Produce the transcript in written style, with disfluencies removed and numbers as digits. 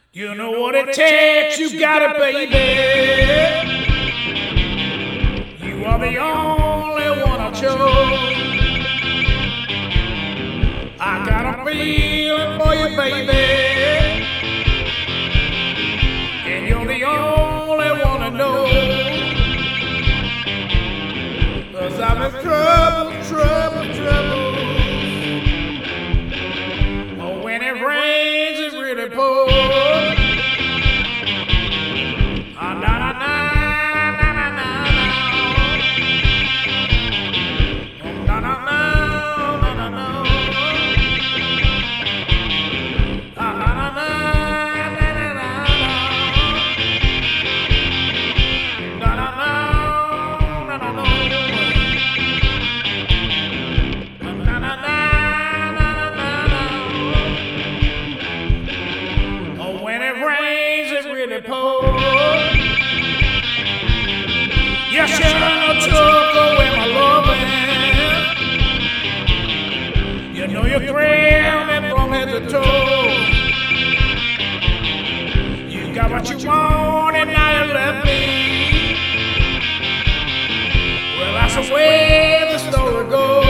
You know what it takes, you got it, baby. You are the only one I chose. I got a feeling for you, baby. And you're the only one I know. 'Cause I'm in trouble. Oh, when it rains, it really pours. Ah, na na na na na na na. Na na na na na na. Ah, na na na na na na na. Na na na na na na. Na na na na na na. Oh, when it rains, it really pours. You sure took away my loving. You know you thrill me from head to toe. You got what you want and now you left me. Well, that's the way the story goes.